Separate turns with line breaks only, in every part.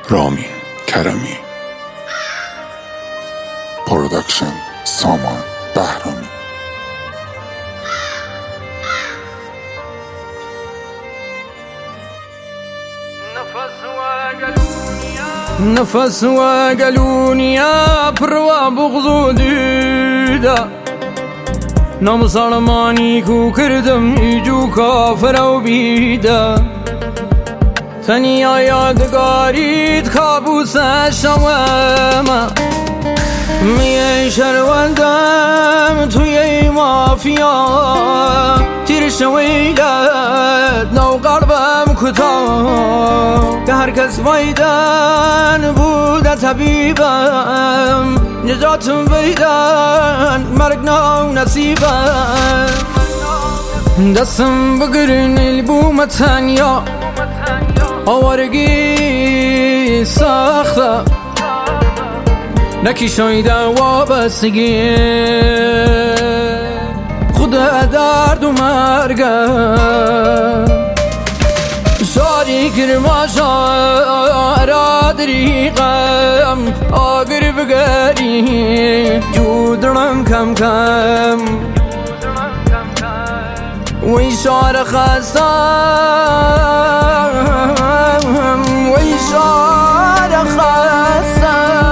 رامین کرمی. پروداکشن سامان بهرامی.
نفس وقلونيا بروا بغضو ديدا نام سلماني كو كردم يجو كافر و بيدا تنيا يادگاريد كابوس شواما مي شروندم توي مافيا تير شويلت نو قلبم كتا که هر کس ویدن بوده طبیبم نجاتم ویدن مرگ نو نصیبم دستم بگرن البوم تنیا آوارگی سخته نکی شایده وابستگی خود درد و مرگم شاری کرما شارا دریقم آگر بگری جودرم کم کم وی شار خستم وی شار خستم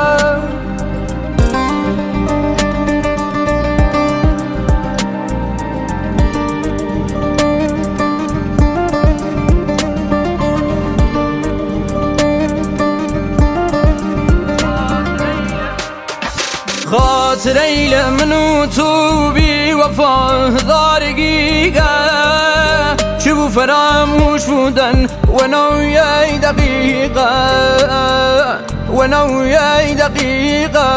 خاطر ایل منو تو بی وفا دارگیگه چه بو فراموش بودن و نوی دقیقه و نوی دقیقه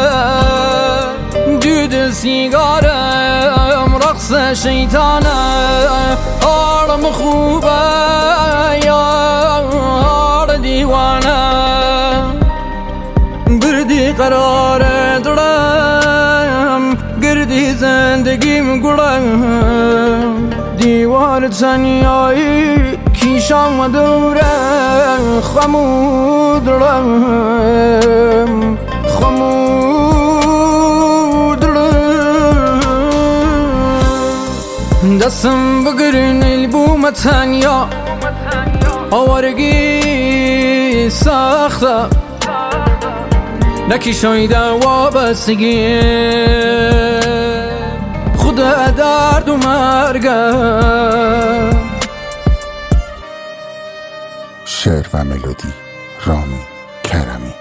دود سیگارم رقص شیطانه آرم خوبه یار دیوانه بردی قرار دلم گردی زندگیم گلم دیوار تنیایی کیشم و دوره خمودرم دستم بگرن البوم تنیا آوارگی سخته نکی شایده وابستگی خود درد و مرگم.
شعر و ملودی رامین کرمی.